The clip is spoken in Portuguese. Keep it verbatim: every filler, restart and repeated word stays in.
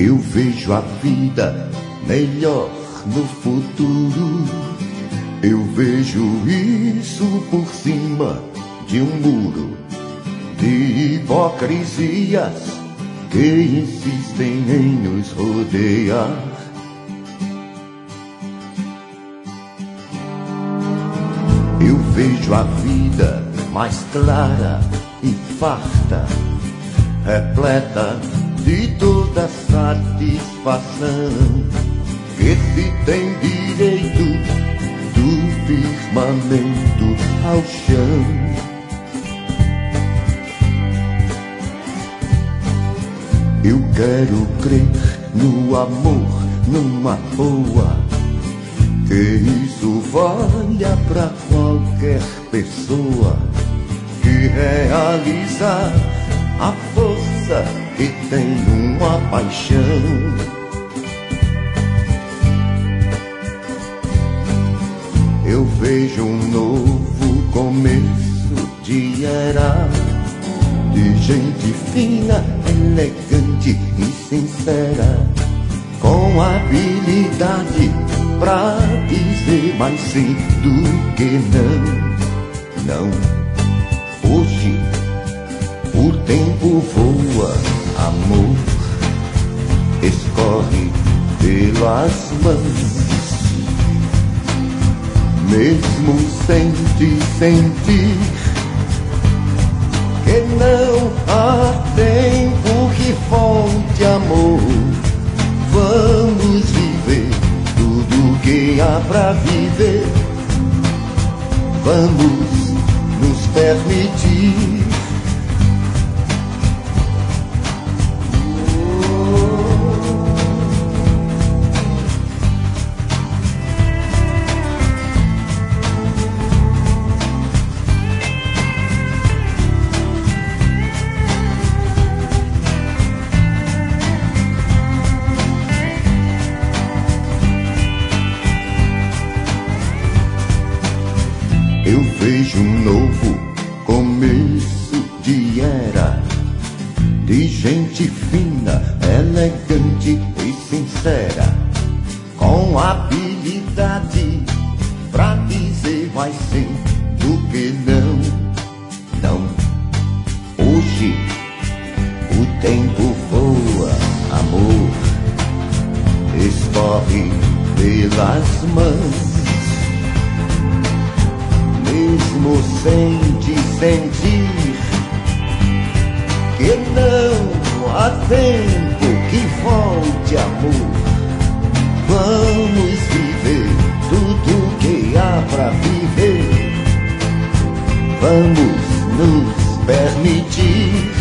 Eu vejo a vida melhor no futuro. Eu vejo isso por cima de um muro de hipocrisias que insistem em nos rodear. Eu vejo a vida mais clara e farta, repleta de toda satisfação, que se tem direito do firmamento ao chão. Eu quero crer no amor, numa boa, que isso valha pra qualquer pessoa que realizar a força que tem uma paixão. Eu vejo um novo começo de era, de gente fina, elegante e sincera, com habilidade pra dizer mais sim do que não. Não, hoje o tempo voa, amor escorre pelas mãos, mesmo sem te sentir, que não há tempo que falte amor. Vamos viver tudo que há pra viver, vamos nos permitir. Eu vejo um novo começo de era, de gente fina, elegante e sincera, com habilidade pra dizer mais sim do que não. Não, hoje o tempo voa, amor escorre pelas mãos, mesmo sem te sentir, que não há tempo que volte amor. Vamos viver tudo que há pra viver, vamos nos permitir.